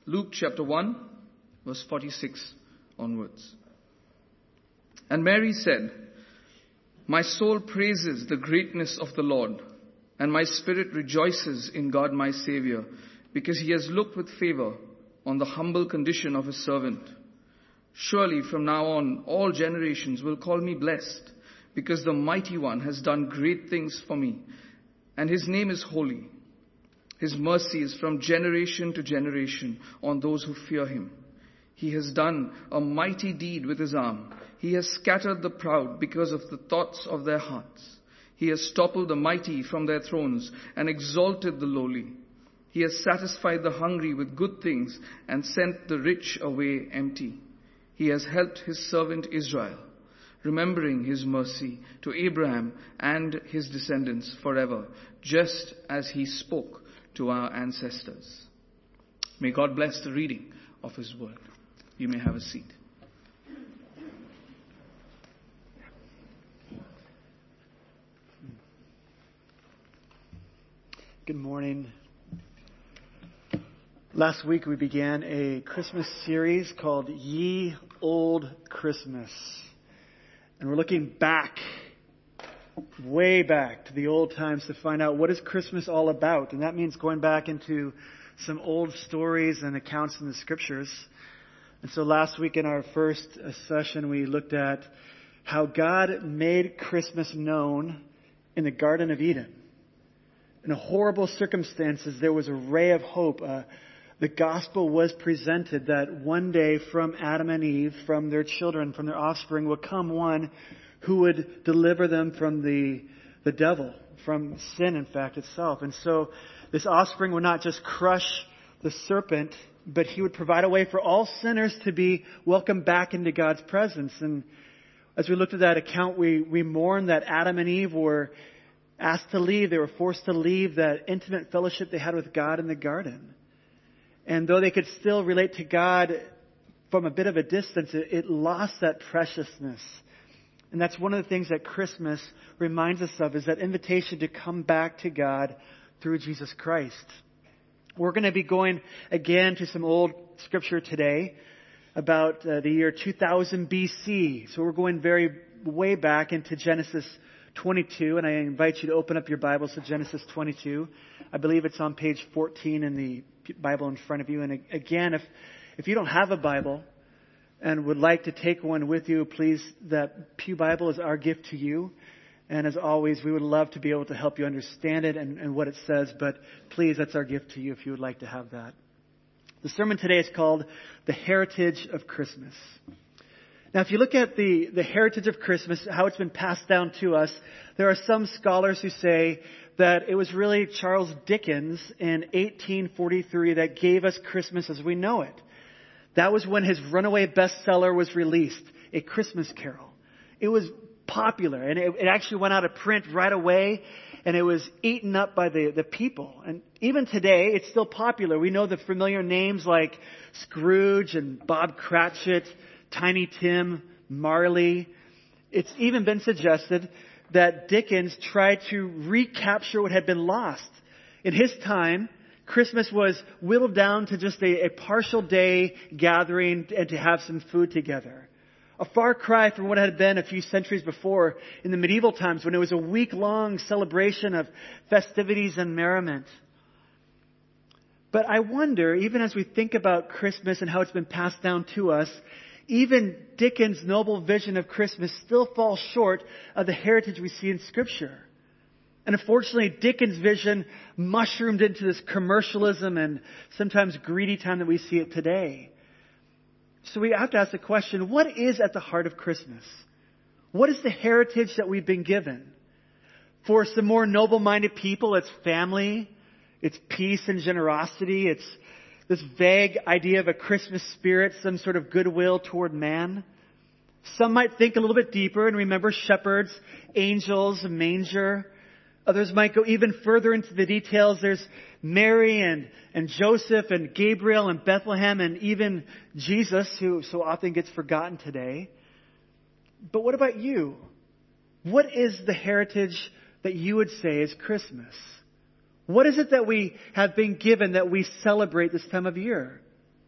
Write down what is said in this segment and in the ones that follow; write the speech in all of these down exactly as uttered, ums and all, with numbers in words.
Luke chapter one, verse forty-six onwards. And Mary said, "My soul praises the greatness of the Lord, and my spirit rejoices in God my Savior, because he has looked with favor on the humble condition of his servant. Surely from now on all generations will call me blessed, because the Mighty One has done great things for me, and his name is holy. His mercy is from generation to generation on those who fear him. He has done a mighty deed with his arm. He has scattered the proud because of the thoughts of their hearts. He has toppled the mighty from their thrones and exalted the lowly. He has satisfied the hungry with good things and sent the rich away empty. He has helped his servant Israel, remembering his mercy to Abraham and his descendants forever, just as he spoke to our ancestors." May God bless the reading of his word. You may have a seat. Good morning. Last week we began a Christmas series called Ye Old Christmas. And we're looking back, way back to the old times to find out what is Christmas all about. And that means going back into some old stories and accounts in the scriptures. And so last week in our first session we looked at how God made Christmas known in the Garden of Eden. In horrible circumstances, there was a ray of hope. Uh, the gospel was presented that one day from Adam and Eve, from their children, from their offspring, would come one who would deliver them from the, the devil, from sin, in fact, itself. And so this offspring would not just crush the serpent, but he would provide a way for all sinners to be welcomed back into God's presence. And as we looked at that account, we, we mourned that Adam and Eve were asked to leave. They were forced to leave that intimate fellowship they had with God in the garden. And though they could still relate to God from a bit of a distance, it, it lost that preciousness. And that's one of the things that Christmas reminds us of, is that invitation to come back to God through Jesus Christ. We're going to be going again to some old scripture today about uh, the year two thousand B C. So we're going very way back into Genesis twenty-two, and I invite you to open up your Bibles to Genesis twenty-two. I believe it's on page fourteen in the Bible in front of you. And again, if if you don't have a Bible and would like to take one with you, please, that Pew Bible is our gift to you. And as always, we would love to be able to help you understand it and, and what it says. But please, that's our gift to you if you would like to have that. The sermon today is called The Heritage of Christmas. Now, if you look at the, the heritage of Christmas, how it's been passed down to us, there are some scholars who say that it was really Charles Dickens in eighteen forty-three that gave us Christmas as we know it. That was when his runaway bestseller was released, A Christmas Carol. It was popular, and it, it actually went out of print right away, and it was eaten up by the, the people. And even today, it's still popular. We know the familiar names like Scrooge and Bob Cratchit, Tiny Tim, Marley. It's even been suggested that Dickens tried to recapture what had been lost. In his time, Christmas was whittled down to just a, a partial day gathering and to have some food together. A far cry from what had been a few centuries before in the medieval times, when it was a week-long celebration of festivities and merriment. But I wonder, even as we think about Christmas and how it's been passed down to us, even Dickens' noble vision of Christmas still falls short of the heritage we see in Scripture. And unfortunately, Dickens' vision mushroomed into this commercialism and sometimes greedy time that we see it today. So we have to ask the question, what is at the heart of Christmas? What is the heritage that we've been given? For some more noble-minded people, it's family, it's peace and generosity, it's this vague idea of a Christmas spirit, some sort of goodwill toward man. Some might think a little bit deeper and remember shepherds, angels, a manger. Others might go even further into the details. There's Mary and, and Joseph and Gabriel and Bethlehem and even Jesus, who so often gets forgotten today. But what about you? What is the heritage that you would say is Christmas? What is it that we have been given that we celebrate this time of year?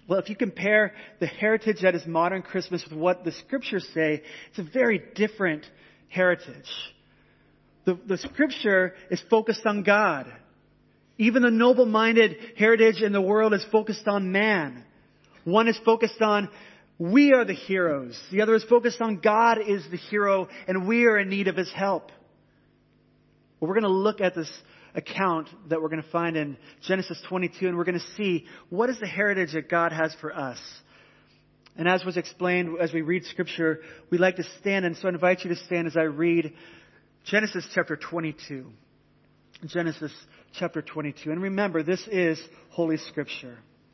Well, if you compare the heritage that is modern Christmas with what the Scriptures say, it's a very different heritage. The, the Scripture is focused on God. Even the noble-minded heritage in the world is focused on man. One is focused on we are the heroes. The other is focused on God is the hero and we are in need of His help. Well, we're going to look at this account that we're going to find in Genesis twenty-two, and we're going to see what is the heritage that God has for us. And as was explained as we read Scripture, we like to stand, and so I invite you to stand as I read Genesis chapter twenty-two. Genesis chapter twenty-two. And remember, this is Holy Scripture.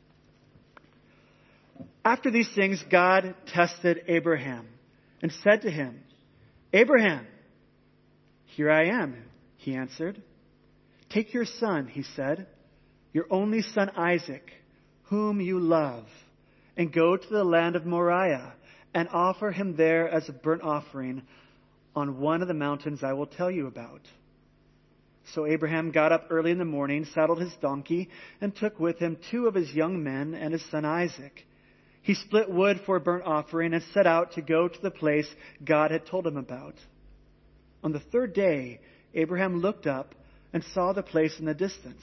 After these things, God tested Abraham and said to him, "Abraham." "Here I am," he answered. "Take your son," he said, "your only son Isaac, whom you love, and go to the land of Moriah and offer him there as a burnt offering on one of the mountains I will tell you about." So Abraham got up early in the morning, saddled his donkey, and took with him two of his young men and his son Isaac. He split wood for a burnt offering and set out to go to the place God had told him about. On the third day, Abraham looked up and saw the place in the distance.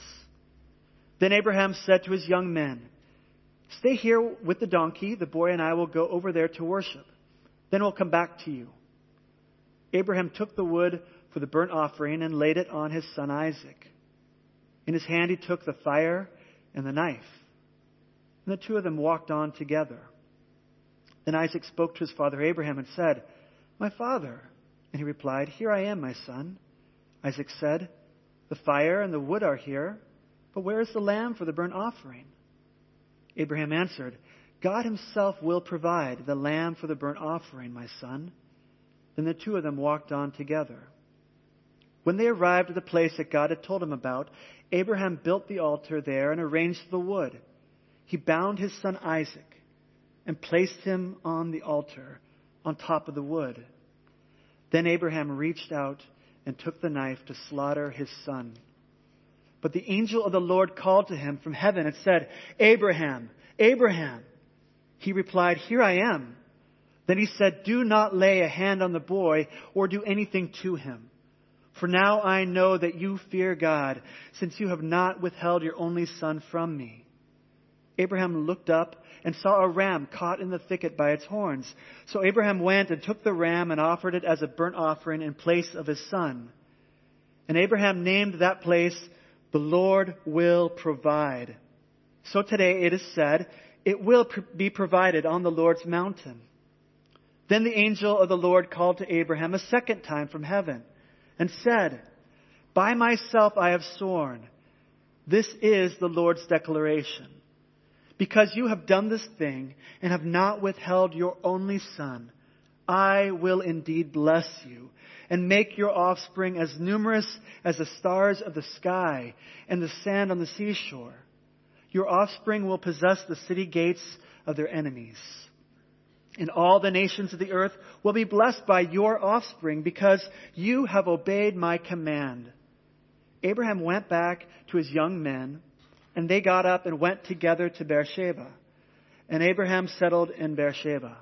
Then Abraham said to his young men, "Stay here with the donkey. The boy and I will go over there to worship. Then we'll come back to you." Abraham took the wood for the burnt offering and laid it on his son Isaac. In his hand he took the fire and the knife. And the two of them walked on together. Then Isaac spoke to his father Abraham and said, "My father." And he replied, "Here I am, my son." Isaac said, "The fire and the wood are here, but where is the lamb for the burnt offering?" Abraham answered, "God Himself will provide the lamb for the burnt offering, my son." Then the two of them walked on together. When they arrived at the place that God had told him about, Abraham built the altar there and arranged the wood. He bound his son Isaac and placed him on the altar on top of the wood. Then Abraham reached out and took the knife to slaughter his son. But the angel of the Lord called to him from heaven and said, "Abraham, Abraham." He replied, "Here I am." Then he said, "Do not lay a hand on the boy or do anything to him. For now I know that you fear God, since you have not withheld your only son from me." Abraham looked up and saw a ram caught in the thicket by its horns. So Abraham went and took the ram and offered it as a burnt offering in place of his son. And Abraham named that place, "The Lord will provide." So today it is said, "It will be provided on the Lord's mountain." Then the angel of the Lord called to Abraham a second time from heaven and said, "By myself I have sworn, this is the Lord's declaration. Because you have done this thing and have not withheld your only son, I will indeed bless you and make your offspring as numerous as the stars of the sky and the sand on the seashore. Your offspring will possess the city gates of their enemies. And all the nations of the earth will be blessed by your offspring because you have obeyed my command." Abraham went back to his young men, and they got up and went together to Beersheba. And Abraham settled in Beersheba.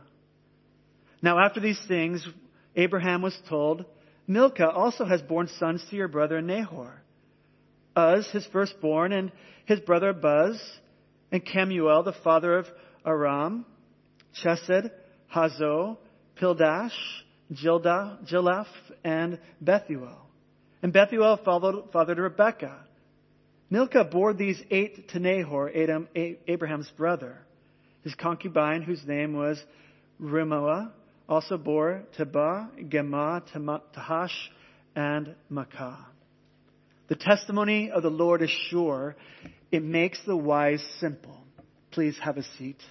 Now after these things, Abraham was told, "Milcah also has borne sons to your brother Nahor. Uz, his firstborn, and his brother Buz, and Kemuel, the father of Aram, Chesed, Hazo, Pildash, Jildah, Jilaph, and Bethuel. And Bethuel followed, fathered Rebekah. Milcah bore these eight to Nahor, Adam, Abraham's brother. His concubine, whose name was Remoah, also bore Tebah, Gemah, Tahash, and Makkah. The testimony of the Lord is sure. It makes the wise simple. Please have a seat.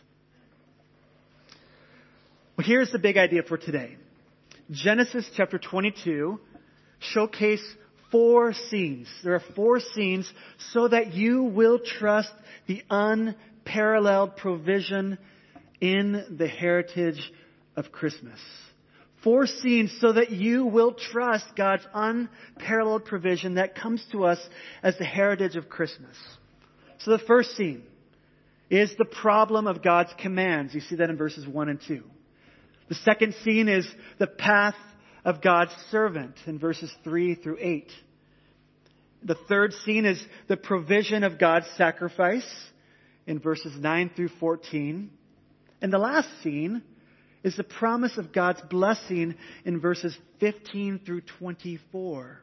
Well, here's the big idea for today. Genesis chapter twenty-two showcase four scenes. There are four scenes so that you will trust the unparalleled provision in the heritage of Christmas. Four scenes so that you will trust God's unparalleled provision that comes to us as the heritage of Christmas. So the first scene is the problem of God's commands. You see that in verses one and two. The second scene is the path of God's servant in verses three through eight. The third scene is the provision of God's sacrifice in verses nine through fourteen. And the last scene is the promise of God's blessing in verses fifteen through twenty-four.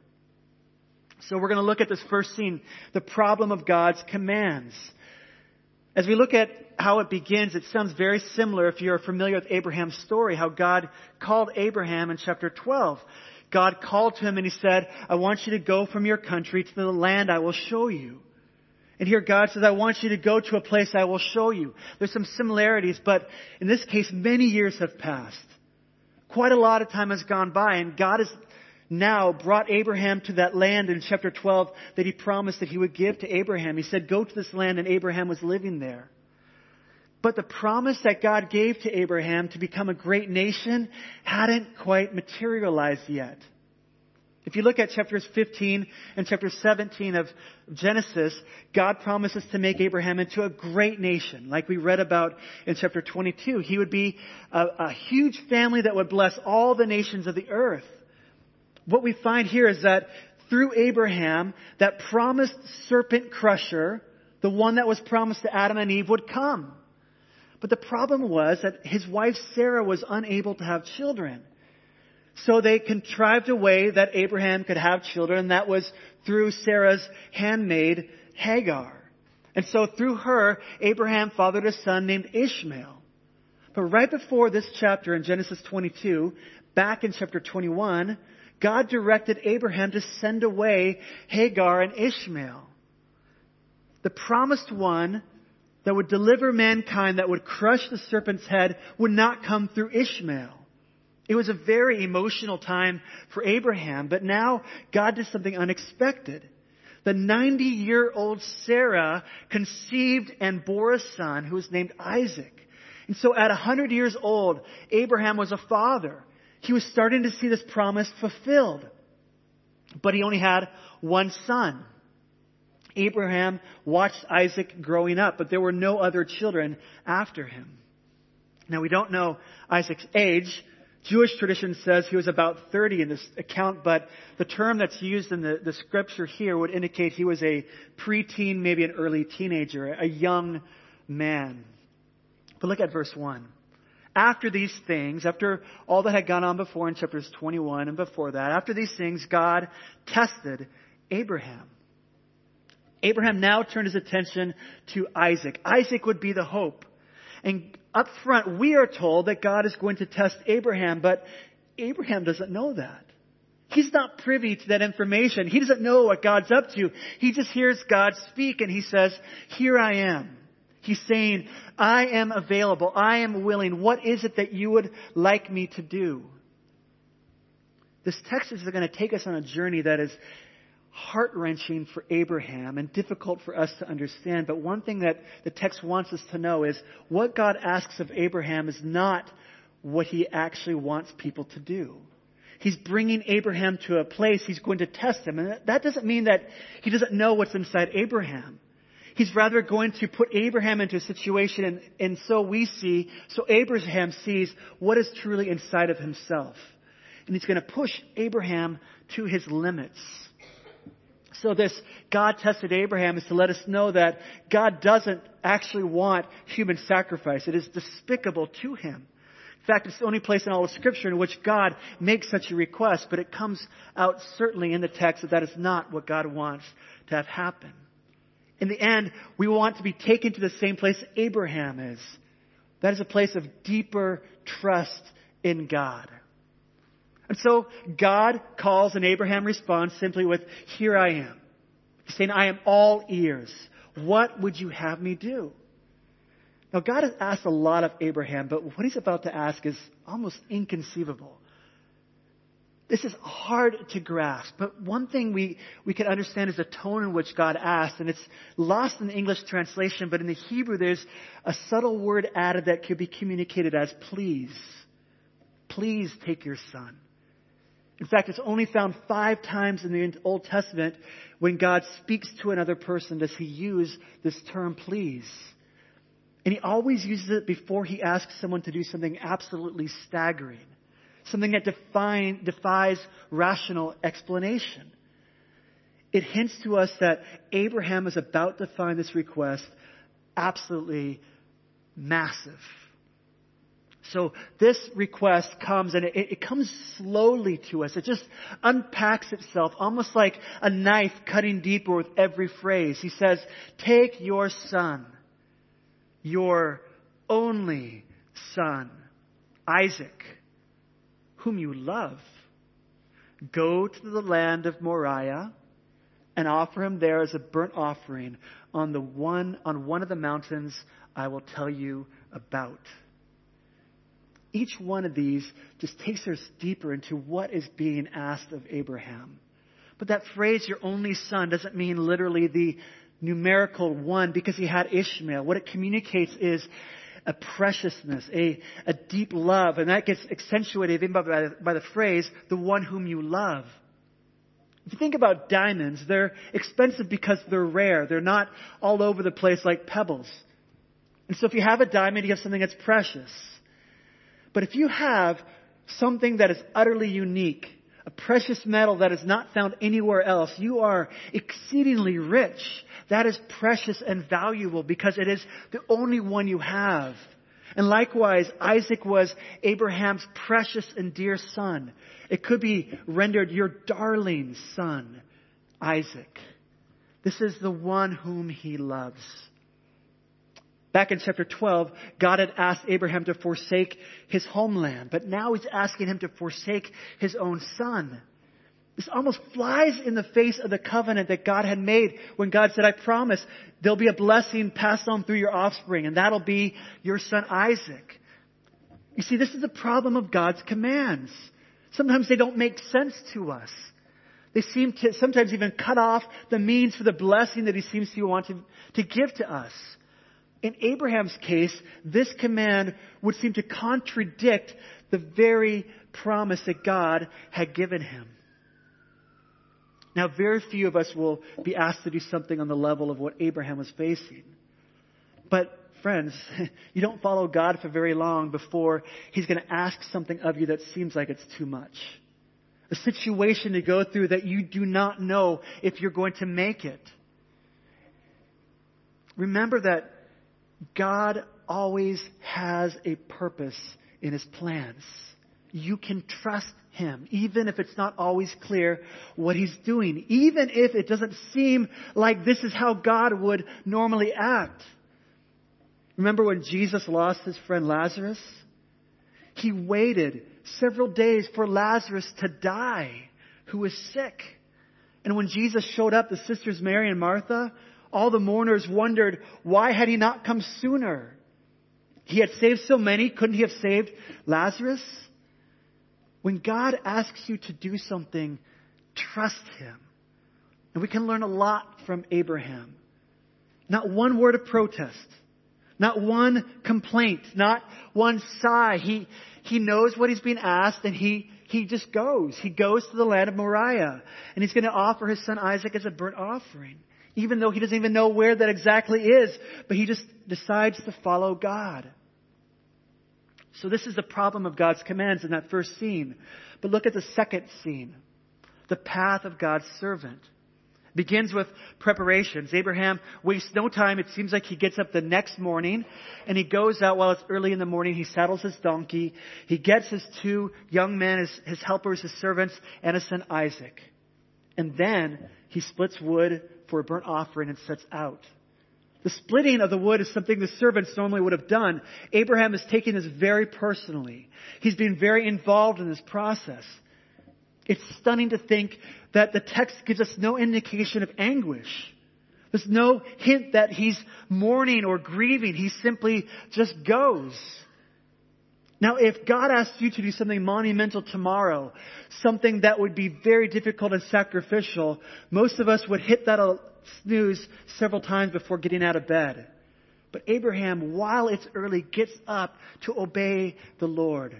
So we're going to look at this first scene, the problem of God's commands. As we look at how it begins, it sounds very similar if you're familiar with Abraham's story, how God called Abraham in chapter twelve. God called to him and he said, I want you to go from your country to the land I will show you. And here God says, I want you to go to a place I will show you. There's some similarities, but in this case, many years have passed. Quite a lot of time has gone by, and God has now brought Abraham to that land in chapter twelve that he promised that he would give to Abraham. He said, go to this land, and Abraham was living there. But the promise that God gave to Abraham to become a great nation hadn't quite materialized yet. If you look at chapters fifteen and chapter seventeen of Genesis, God promises to make Abraham into a great nation, like we read about in chapter twenty-two. He would be a, a huge family that would bless all the nations of the earth. What we find here is that through Abraham, that promised serpent crusher, the one that was promised to Adam and Eve, would come. But the problem was that his wife Sarah was unable to have children. So they contrived a way that Abraham could have children, and that was through Sarah's handmaid Hagar. And so through her, Abraham fathered a son named Ishmael. But right before this chapter in Genesis twenty-two, back in chapter twenty-one, God directed Abraham to send away Hagar and Ishmael. The promised one that would deliver mankind, that would crush the serpent's head, would not come through Ishmael. It was a very emotional time for Abraham, but now God did something unexpected. The ninety-year-old Sarah conceived and bore a son who was named Isaac. And so at one hundred years old, Abraham was a father. He was starting to see this promise fulfilled. But he only had one son. Abraham watched Isaac growing up, but there were no other children after him. Now we don't know Isaac's age. Jewish tradition says he was about thirty in this account, but the term that's used in the, the scripture here would indicate he was a preteen, maybe an early teenager, a young man. But look at verse one. After these things, after all that had gone on before in chapters twenty-one and before that, after these things, God tested Abraham. Abraham now turned his attention to Isaac. Isaac would be the hope. And up front, we are told that God is going to test Abraham, but Abraham doesn't know that. He's not privy to that information. He doesn't know what God's up to. He just hears God speak and he says, here I am. He's saying, I am available. I am willing. What is it that you would like me to do? This text is going to take us on a journey that is heart-wrenching for Abraham and difficult for us to understand. But one thing that the text wants us to know is what God asks of Abraham is not what he actually wants people to do. He's bringing Abraham to a place he's going to test him. And that doesn't mean that he doesn't know what's inside Abraham. He's rather going to put Abraham into a situation, and, and so we see, so Abraham sees what is truly inside of himself. And he's going to push Abraham to his limits. So this God tested Abraham is to let us know that God doesn't actually want human sacrifice. It is despicable to him. In fact, it's the only place in all of Scripture in which God makes such a request, but it comes out certainly in the text that that is not what God wants to have happen. In the end, we want to be taken to the same place Abraham is. That is a place of deeper trust in God. And so God calls and Abraham responds simply with, here I am. He's saying, I am all ears. What would you have me do? Now God has asked a lot of Abraham, but what he's about to ask is almost inconceivable. This is hard to grasp, but one thing we, we can understand is the tone in which God asked, and it's lost in the English translation, but in the Hebrew there's a subtle word added that could be communicated as please. Please take your son. In fact, it's only found five times in the Old Testament when God speaks to another person does he use this term please. And he always uses it before he asks someone to do something absolutely staggering, something that define, defies rational explanation. It hints to us that Abraham is about to find this request absolutely massive. So this request comes, and it, it comes slowly to us. It just unpacks itself, almost like a knife cutting deeper with every phrase. He says, take your son, your only son, Isaac, whom you love. Go to the land of Moriah and offer him there as a burnt offering on the one on one of the mountains I will tell you about. Each one of these just takes us deeper into what is being asked of Abraham. But that phrase, your only son, doesn't mean literally the numerical one because he had Ishmael. What it communicates is a preciousness, a, a deep love. And that gets accentuated even by, by, by the phrase, the one whom you love. If you think about diamonds, they're expensive because they're rare. They're not all over the place like pebbles. And so if you have a diamond, you have something that's precious. But if you have something that is utterly unique, a precious metal that is not found anywhere else, you are exceedingly rich. That is precious and valuable because it is the only one you have. And likewise, Isaac was Abraham's precious and dear son. It could be rendered your darling son, Isaac. This is the one whom he loves. Back in chapter twelve, God had asked Abraham to forsake his homeland, but now he's asking him to forsake his own son. This almost flies in the face of the covenant that God had made when God said, I promise there'll be a blessing passed on through your offspring, and that'll be your son Isaac. You see, this is the problem of God's commands. Sometimes they don't make sense to us. They seem to sometimes even cut off the means for the blessing that he seems to want to, to give to us. In Abraham's case, this command would seem to contradict the very promise that God had given him. Now, very few of us will be asked to do something on the level of what Abraham was facing. But, friends, you don't follow God for very long before he's going to ask something of you that seems like it's too much. A situation to go through that you do not know if you're going to make it. Remember that God always has a purpose in his plans. You can trust him, even if it's not always clear what he's doing, even if it doesn't seem like this is how God would normally act. Remember when Jesus lost his friend Lazarus? He waited several days for Lazarus to die, who was sick. And when Jesus showed up, the sisters Mary and Martha, all the mourners wondered, why had he not come sooner? He had saved so many, couldn't he have saved Lazarus? When God asks you to do something, trust him. And we can learn a lot from Abraham. Not one word of protest. Not one complaint. Not one sigh. He, he knows what he's being asked and he, he just goes. He goes to the land of Moriah. And he's going to offer his son Isaac as a burnt offering. Even though he doesn't even know where that exactly is. But he just decides to follow God. So this is the problem of God's commands in that first scene. But look at the second scene. The path of God's servant. It begins with preparations. Abraham wastes no time. It seems like he gets up the next morning and he goes out while it's early in the morning. He saddles his donkey. He gets his two young men, his, his helpers, his servants, and his son Isaac. And then he splits wood for a burnt offering and sets out. The splitting of the wood is something the servants normally would have done. Abraham is taking this very personally. He's been very involved in this process. It's stunning to think that the text gives us no indication of anguish. There's no hint that he's mourning or grieving. He simply just goes. Now, if God asked you to do something monumental tomorrow, something that would be very difficult and sacrificial, most of us would hit that snooze several times before getting out of bed. But Abraham, while it's early, gets up to obey the Lord.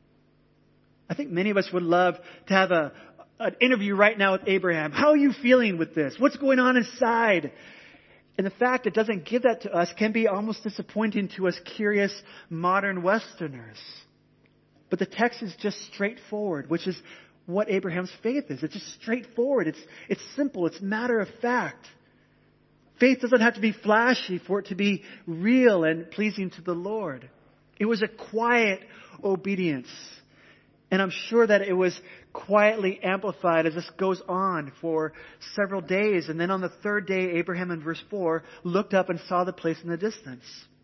I think many of us would love to have a, an interview right now with Abraham. How are you feeling with this? What's going on inside? And the fact it doesn't give that to us can be almost disappointing to us curious modern Westerners. But the text is just straightforward, which is what Abraham's faith is. It's just straightforward. It's, it's simple. It's matter of fact. Faith doesn't have to be flashy for it to be real and pleasing to the Lord. It was a quiet obedience. And I'm sure that it was quietly amplified as this goes on for several days. And then on the third day, Abraham in verse four looked up and saw the place in the distance.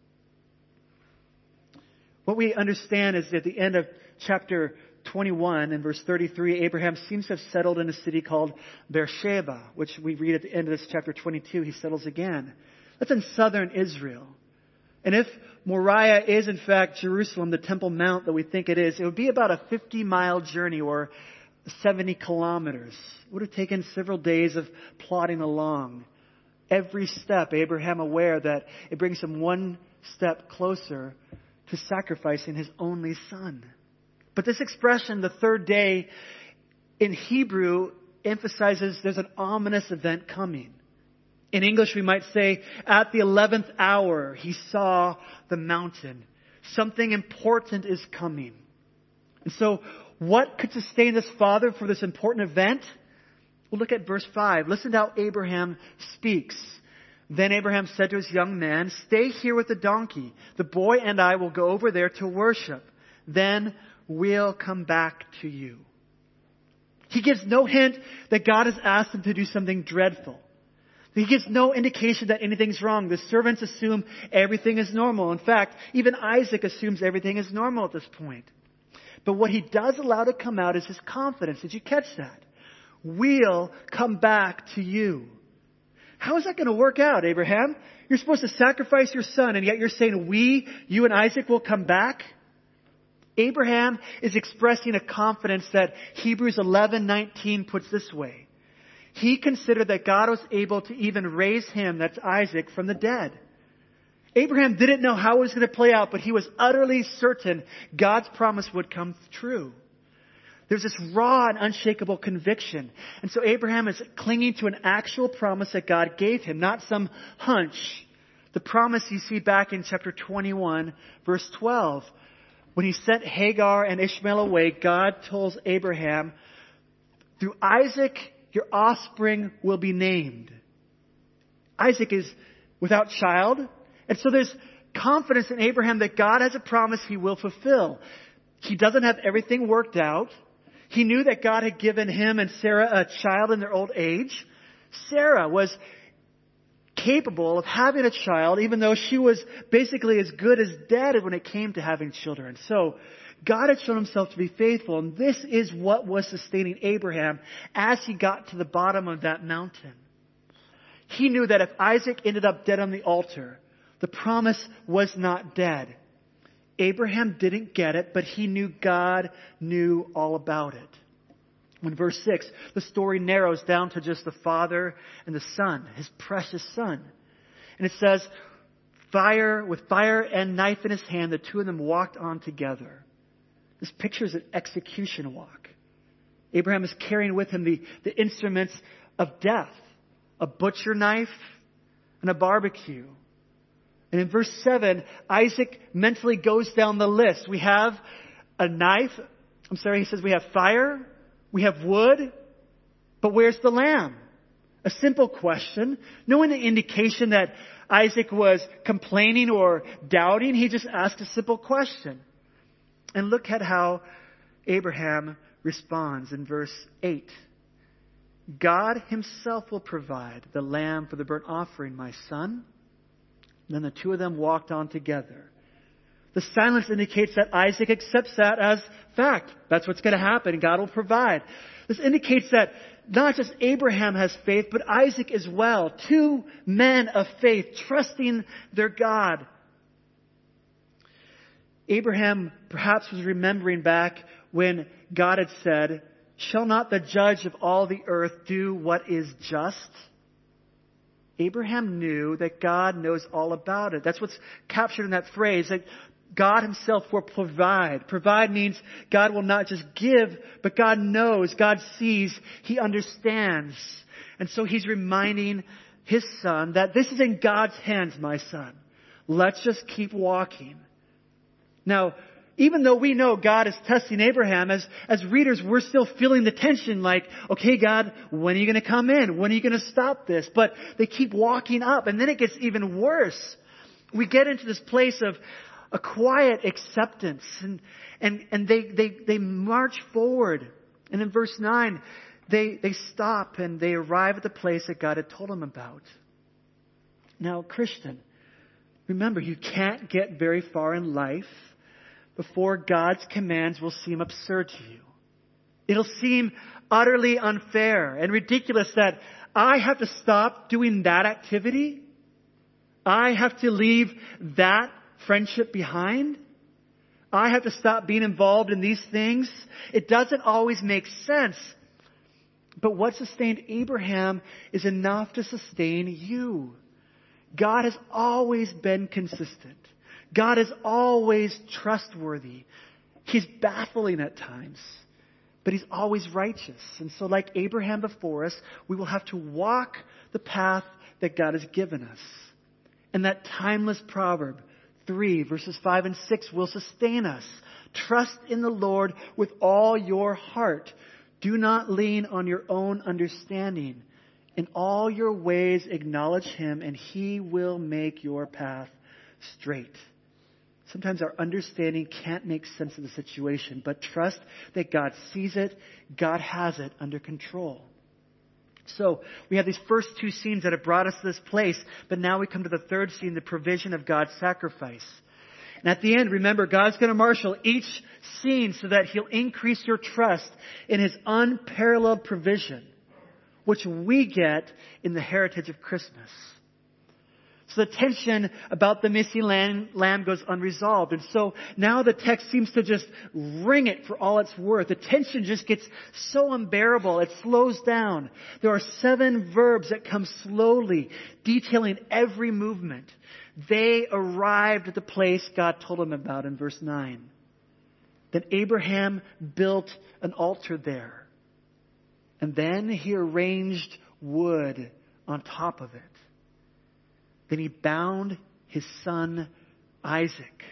What we understand is at the end of chapter twenty-one and verse thirty-three, Abraham seems to have settled in a city called Beersheba, which we read at the end of this chapter twenty-two, he settles again. That's in southern Israel. And if Moriah is in fact Jerusalem, the Temple Mount that we think it is, it would be about a fifty mile journey or seventy kilometers. It would have taken several days of plodding along. Every step, Abraham aware that it brings him one step closer to sacrificing his only son. But this expression, the third day, in Hebrew emphasizes there's an ominous event coming. In English, we might say, at the eleventh hour, he saw the mountain. Something important is coming. And so, what could sustain this father for this important event? We'll look at verse five. Listen to how Abraham speaks. Then Abraham said to his young man, "Stay here with the donkey. The boy and I will go over there to worship. Then we'll come back to you." He gives no hint that God has asked him to do something dreadful. He gives no indication that anything's wrong. The servants assume everything is normal. In fact, even Isaac assumes everything is normal at this point. But what he does allow to come out is his confidence. Did you catch that? We'll come back to you. How is that going to work out, Abraham? You're supposed to sacrifice your son, and yet you're saying we, you and Isaac, will come back? Abraham is expressing a confidence that Hebrews eleven nineteen puts this way. He considered that God was able to even raise him, that's Isaac, from the dead. Abraham didn't know how it was going to play out, but he was utterly certain God's promise would come true. There's this raw and unshakable conviction. And so Abraham is clinging to an actual promise that God gave him, not some hunch. The promise you see back in chapter twenty-one, verse twelve. When he sent Hagar and Ishmael away, God tells Abraham, through Isaac, your offspring will be named. Isaac is without child. And so there's confidence in Abraham that God has a promise he will fulfill. He doesn't have everything worked out. He knew that God had given him and Sarah a child in their old age. Sarah was capable of having a child, even though she was basically as good as dead when it came to having children. So God had shown himself to be faithful, and this is what was sustaining Abraham as he got to the bottom of that mountain. He knew that if Isaac ended up dead on the altar, the promise was not dead. Abraham didn't get it, but he knew God knew all about it. In verse six, the story narrows down to just the father and the son, his precious son. And it says, fire with fire and knife in his hand, the two of them walked on together. This pictures an execution walk. Abraham is carrying with him the, the instruments of death, a butcher knife and a barbecue. And in verse seven, Isaac mentally goes down the list. We have a knife. I'm sorry, he says we have fire. We have wood. But where's the lamb? A simple question. No indication that Isaac was complaining or doubting. He just asked a simple question. And look at how Abraham responds in verse eight. God himself will provide the lamb for the burnt offering, my son. Then the two of them walked on together. The silence indicates that Isaac accepts that as fact. That's what's going to happen. God will provide. This indicates that not just Abraham has faith, but Isaac as well. Two men of faith, trusting their God. Abraham perhaps was remembering back when God had said, "Shall not the judge of all the earth do what is just?" Abraham knew that God knows all about it. That's what's captured in that phrase, that God himself will provide. Provide means God will not just give, but God knows, God sees, he understands. And so he's reminding his son that this is in God's hands, my son. Let's just keep walking. Now, even though we know God is testing Abraham, as, as readers, we're still feeling the tension like, okay, God, when are you going to come in? When are you going to stop this? But they keep walking up, and then it gets even worse. We get into this place of a quiet acceptance, and, and, and they, they, they march forward. And in verse nine, they, they stop and they arrive at the place that God had told them about. Now, Christian, remember, you can't get very far in life before God's commands will seem absurd to you. It'll seem utterly unfair and ridiculous that I have to stop doing that activity. I have to leave that friendship behind. I have to stop being involved in these things. It doesn't always make sense. But what sustained Abraham is enough to sustain you. God has always been consistent. God is always trustworthy. He's baffling at times, but He's always righteous. And so like Abraham before us, we will have to walk the path that God has given us. And that timeless proverb, three, verses five and six, will sustain us. Trust in the Lord with all your heart. Do not lean on your own understanding. In all your ways acknowledge Him, and He will make your path straight. Sometimes our understanding can't make sense of the situation, but trust that God sees it, God has it under control. So we have these first two scenes that have brought us to this place, but now we come to the third scene, the provision of God's sacrifice. And at the end, remember, God's going to marshal each scene so that He'll increase your trust in His unparalleled provision, which we get in the heritage of Christmas. So the tension about the missing lamb, lamb goes unresolved. And so now the text seems to just wring it for all it's worth. The tension just gets so unbearable. It slows down. There are seven verbs that come slowly, detailing every movement. They arrived at the place God told them about in verse nine. Then Abraham built an altar there. And then he arranged wood on top of it. Then he bound his son Isaac.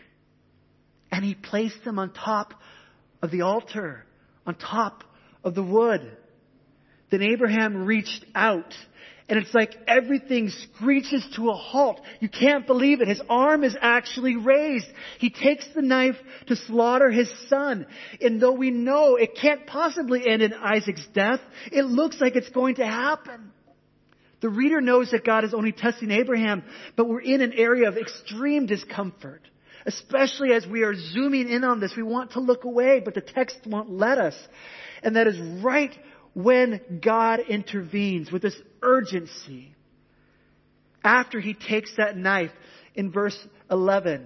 And he placed him on top of the altar, on top of the wood. Then Abraham reached out. And it's like everything screeches to a halt. You can't believe it. His arm is actually raised. He takes the knife to slaughter his son. And though we know it can't possibly end in Isaac's death, it looks like it's going to happen. The reader knows that God is only testing Abraham, but we're in an area of extreme discomfort. Especially as we are zooming in on this. We want to look away, but the text won't let us. And that is right when God intervenes with this urgency. After He takes that knife in verse eleven.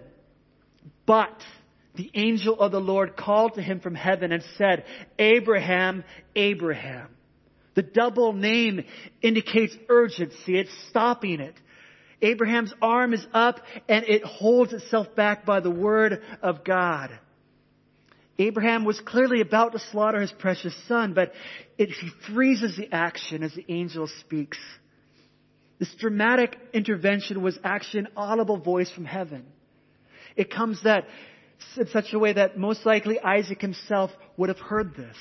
But the angel of the Lord called to him from heaven and said, Abraham, Abraham. The double name indicates urgency. It's stopping it. Abraham's arm is up and it holds itself back by the word of God. Abraham was clearly about to slaughter his precious son, but it, he freezes the action as the angel speaks. This dramatic intervention was actually an audible voice from heaven. It comes that in such a way that most likely Isaac himself would have heard this.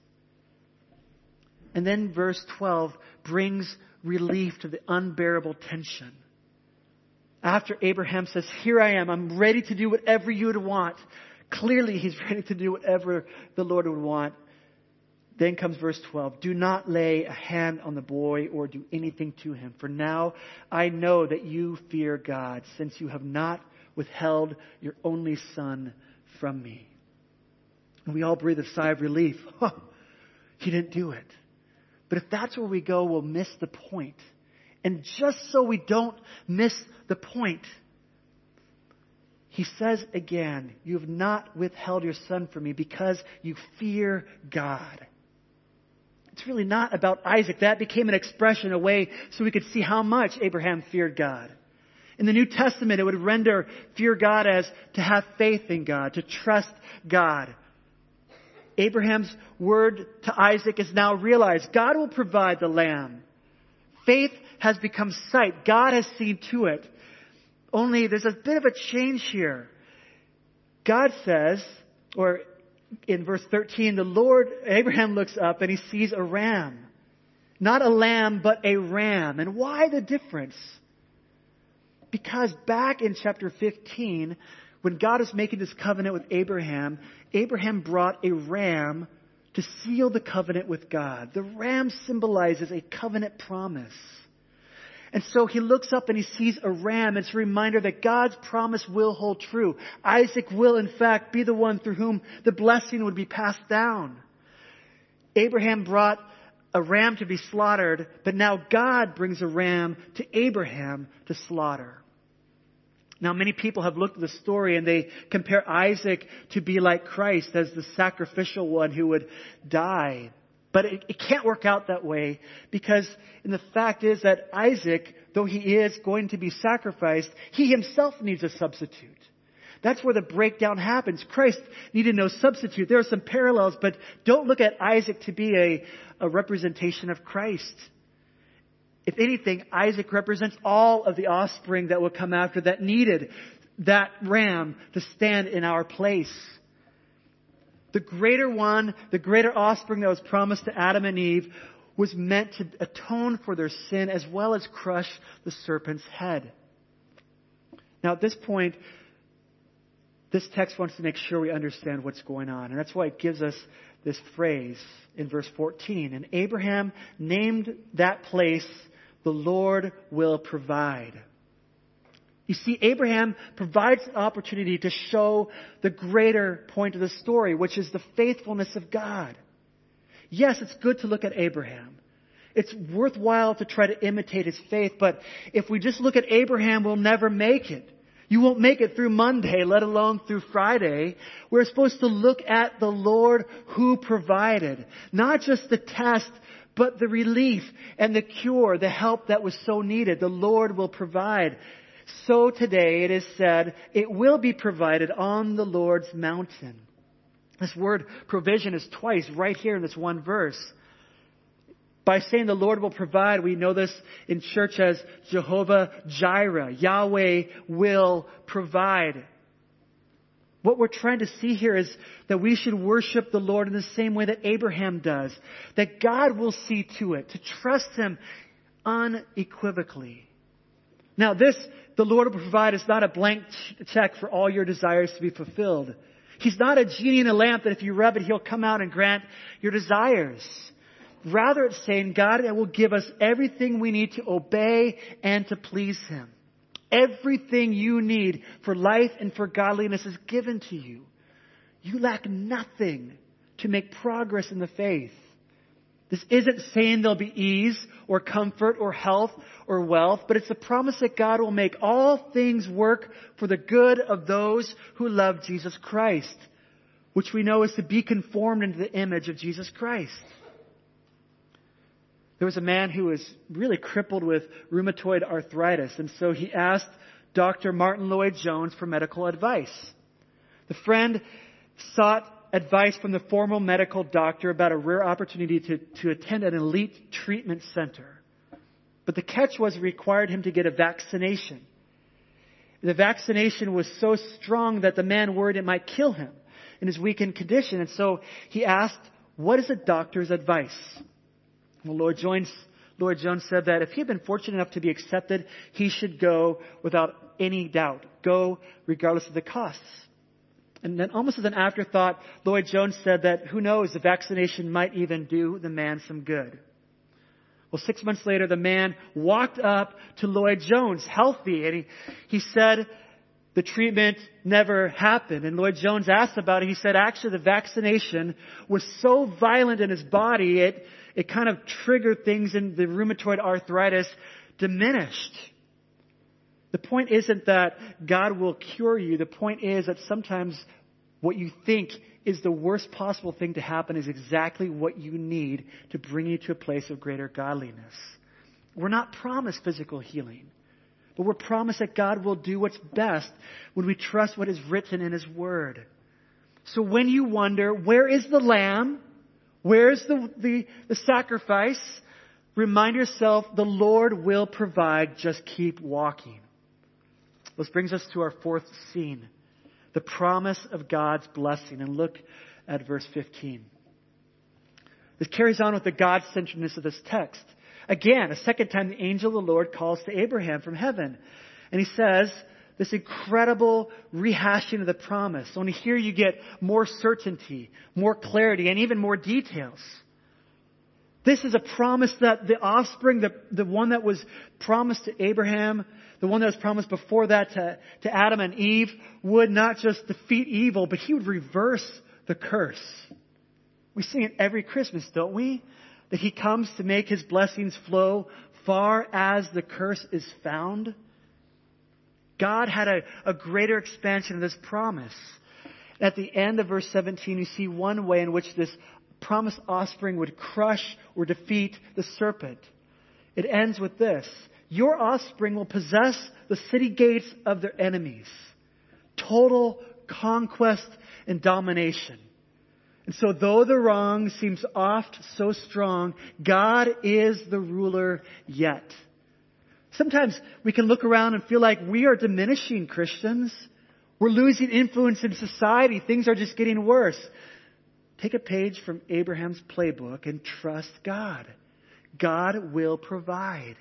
And then verse twelve brings relief to the unbearable tension. After Abraham says, here I am, I'm ready to do whatever you would want. Clearly he's ready to do whatever the Lord would want. Then comes verse twelve. Do not lay a hand on the boy or do anything to him. For now I know that you fear God, since you have not withheld your only son from me. And we all breathe a sigh of relief. Oh, he didn't do it. But if that's where we go, we'll miss the point. And just so we don't miss the point, He says again, you have not withheld your son from me because you fear God. It's really not about Isaac. That became an expression, a way so we could see how much Abraham feared God. In the New Testament, it would render fear God as to have faith in God, to trust God. Abraham's word to Isaac is now realized. God will provide the lamb. Faith has become sight. God has seen to it. Only there's a bit of a change here. God says, or in verse thirteen, the Lord, Abraham looks up and he sees a ram. Not a lamb, but a ram. And why the difference? Because back in chapter fifteen, when God was making this covenant with Abraham, Abraham brought a ram to seal the covenant with God. The ram symbolizes a covenant promise. And so he looks up and he sees a ram. It's a reminder that God's promise will hold true. Isaac will, in fact, be the one through whom the blessing would be passed down. Abraham brought a ram to be slaughtered, but now God brings a ram to Abraham to slaughter. Now, many people have looked at the story and they compare Isaac to be like Christ as the sacrificial one who would die. But it, it can't work out that way, because and the fact is that Isaac, though he is going to be sacrificed, he himself needs a substitute. That's where the breakdown happens. Christ needed no substitute. There are some parallels, but don't look at Isaac to be a, a representation of Christ. If anything, Isaac represents all of the offspring that will come after that needed that ram to stand in our place. The greater one, the greater offspring that was promised to Adam and Eve, was meant to atone for their sin as well as crush the serpent's head. Now at this point, this text wants to make sure we understand what's going on. And that's why it gives us this phrase in verse fourteen. And Abraham named that place, "The Lord will provide." You see, Abraham provides an opportunity to show the greater point of the story, which is the faithfulness of God. Yes, it's good to look at Abraham. It's worthwhile to try to imitate his faith, but if we just look at Abraham, we'll never make it. You won't make it through Monday, let alone through Friday. We're supposed to look at the Lord who provided, not just the test, but the relief and the cure, the help that was so needed. The Lord will provide. So today it is said, it will be provided on the Lord's mountain. This word provision is twice right here in this one verse. By saying the Lord will provide, we know this in church as Jehovah Jireh. Yahweh will provide. What we're trying to see here is that we should worship the Lord in the same way that Abraham does. That God will see to it, to trust Him unequivocally. Now this, the Lord will provide, is not a blank check for all your desires to be fulfilled. He's not a genie in a lamp that if you rub it, He'll come out and grant your desires. Rather, it's saying God will give us everything we need to obey and to please Him. Everything you need for life and for godliness is given to you. You lack nothing to make progress in the faith. This isn't saying there'll be ease or comfort or health or wealth, but it's the promise that God will make all things work for the good of those who love Jesus Christ, which we know is to be conformed into the image of Jesus Christ. There was a man who was really crippled with rheumatoid arthritis, and so he asked Doctor Martin Lloyd-Jones for medical advice. The friend sought advice from the formal medical doctor about a rare opportunity to, to attend an elite treatment center. But the catch was it required him to get a vaccination. The vaccination was so strong that the man worried it might kill him in his weakened condition. And so he asked, what is a doctor's advice? Well, Lord Jones, Lord Jones said that if he had been fortunate enough to be accepted, he should go without any doubt. Go regardless of the costs. And then almost as an afterthought, Lloyd Jones said that, who knows, the vaccination might even do the man some good. Well, six months later, the man walked up to Lloyd Jones, healthy, and he, he said the treatment never happened. And Lloyd Jones asked about it. He said, actually, the vaccination was so violent in his body, it, it kind of triggered things, and the rheumatoid arthritis diminished. The point isn't that God will cure you. The point is that sometimes what you think is the worst possible thing to happen is exactly what you need to bring you to a place of greater godliness. We're not promised physical healing, but we're promised that God will do what's best when we trust what is written in His Word. So when you wonder, where is the lamb? Where's the, the, the sacrifice? Remind yourself the Lord will provide. Just keep walking. This brings us to our fourth scene. The promise of God's blessing. And look at verse fifteen. This carries on with the God-centeredness of this text. Again, a second time, the angel of the Lord calls to Abraham from heaven. And he says this incredible rehashing of the promise. Only here you get more certainty, more clarity, and even more details. This is a promise that the offspring, the, the one that was promised to Abraham, the one that was promised before that to, to Adam and Eve, would not just defeat evil, but he would reverse the curse. We sing it every Christmas, don't we? That he comes to make his blessings flow far as the curse is found. God had a, a greater expansion of this promise. At the end of verse seventeen, you see one way in which this promised offspring would crush or defeat the serpent. It ends with this: your offspring will possess the city gates of their enemies. Total conquest and domination. And so though the wrong seems oft so strong, God is the ruler yet. Sometimes we can look around and feel like we are diminishing Christians. We're losing influence in society. Things are just getting worse. Take a page from Abraham's playbook and trust God. God will provide.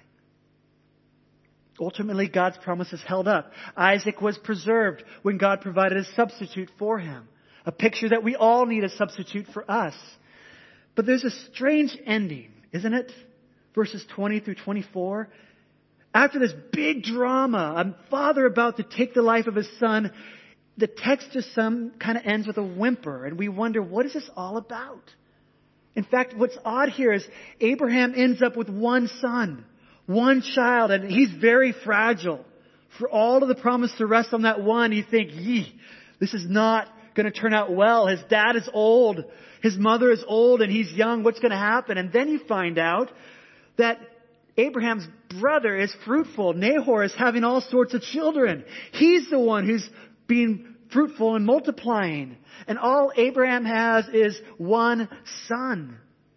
Ultimately, God's promises held up. Isaac was preserved when God provided a substitute for him. A picture that we all need a substitute for us. But there's a strange ending, isn't it? Verses twenty through twenty-four. After this big drama, a father about to take the life of his son, the text just some kind of ends with a whimper. And we wonder, what is this all about? In fact, what's odd here is Abraham ends up with one son, one child, and he's very fragile. For all of the promise to rest on that one, you think, yee, this is not going to turn out well. His dad is old. His mother is old and he's young. What's going to happen? And then you find out that Abraham's brother is fruitful. Nahor is having all sorts of children. He's the one who's being fruitful and multiplying. And all Abraham has is one son.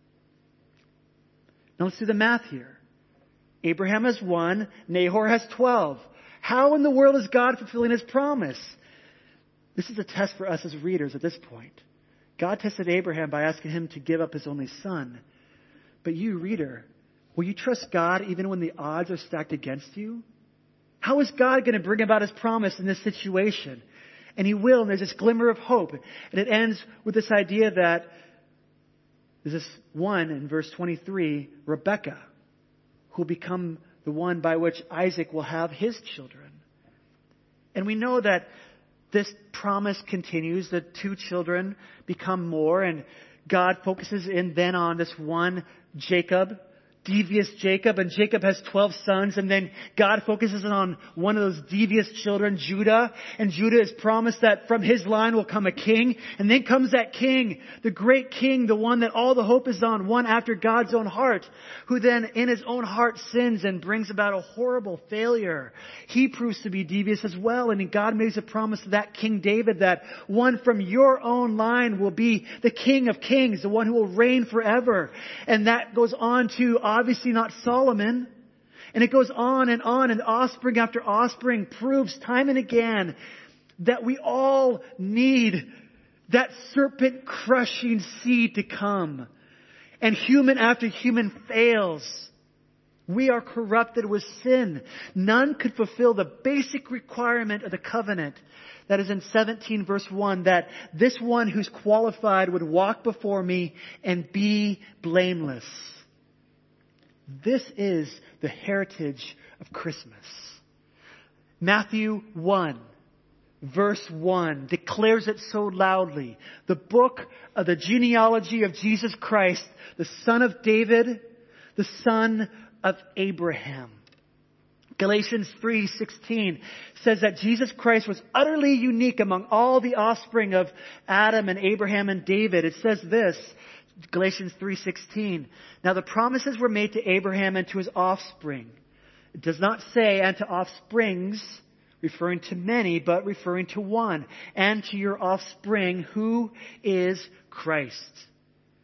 Now let's do the math here. Abraham has one. Nahor has twelve. How in the world is God fulfilling his promise? This is a test for us as readers at this point. God tested Abraham by asking him to give up his only son. But you, reader, will you trust God even when the odds are stacked against you? How is God going to bring about his promise in this situation? And he will, and there's this glimmer of hope. And it ends with this idea that there's this one in verse twenty-three, Rebekah, who will become the one by which Isaac will have his children. And we know that this promise continues. The two children become more, and God focuses in then on this one Jacob, devious Jacob, and Jacob has twelve sons, and then God focuses on one of those devious children, Judah, and Judah is promised that from his line will come a king, and then comes that king, the great king, the one that all the hope is on, one after God's own heart, who then in his own heart sins and brings about a horrible failure. He proves to be devious as well, and God makes a promise to that King David that one from your own line will be the King of Kings, the one who will reign forever. And that goes on to obviously not Solomon. And it goes on and on, and offspring after offspring proves time and again that we all need that serpent crushing seed to come. And human after human fails. We are corrupted with sin. None could fulfill the basic requirement of the covenant. That is in seventeen verse one, that this one who's qualified would walk before me and be blameless. This is the heritage of Christmas. Matthew one, verse one, declares it so loudly. The book of the genealogy of Jesus Christ, the son of David, the son of Abraham. Galatians three sixteen says that Jesus Christ was utterly unique among all the offspring of Adam and Abraham and David. It says this, Galatians three sixteen. Now the promises were made to Abraham and to his offspring. It does not say and to offsprings, referring to many, but referring to one. And to your offspring, who is Christ.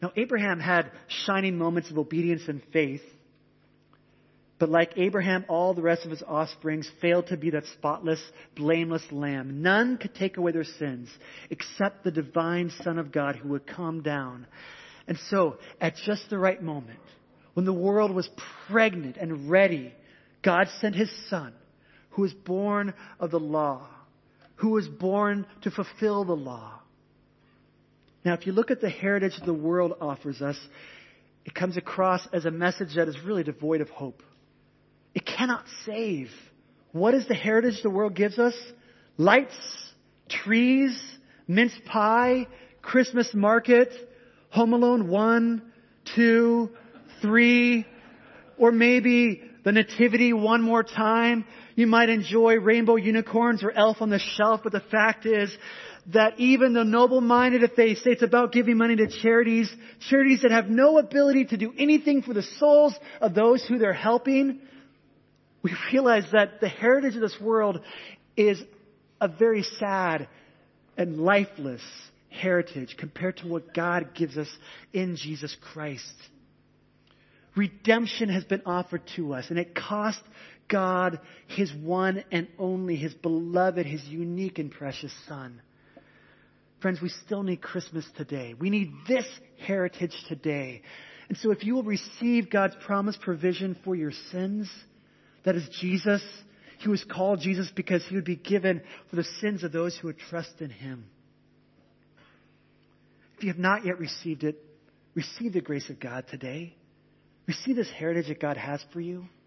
Now, Abraham had shining moments of obedience and faith. But like Abraham, all the rest of his offsprings failed to be that spotless, blameless lamb. None could take away their sins except the divine Son of God who would come down. And so, at just the right moment, when the world was pregnant and ready, God sent his Son, who was born of the law, who was born to fulfill the law. Now, if you look at the heritage the world offers us, it comes across as a message that is really devoid of hope. It cannot save. What is the heritage the world gives us? Lights, trees, mince pie, Christmas market, Home Alone one, two, three, or maybe the Nativity one more time. You might enjoy rainbow unicorns or Elf on the Shelf, but the fact is that even the noble-minded, if they say it's about giving money to charities, charities that have no ability to do anything for the souls of those who they're helping, we realize that the heritage of this world is a very sad and lifeless heritage compared to what God gives us in Jesus Christ. Redemption has been offered to us, and it cost God his one and only, his beloved, his unique and precious Son. Friends, we still need Christmas today. We need this heritage today. And so if you will receive God's promised provision for your sins, that is Jesus. He was called Jesus because he would be given for the sins of those who would trust in him. If you have not yet received it, receive the grace of God today. Receive this heritage that God has for you.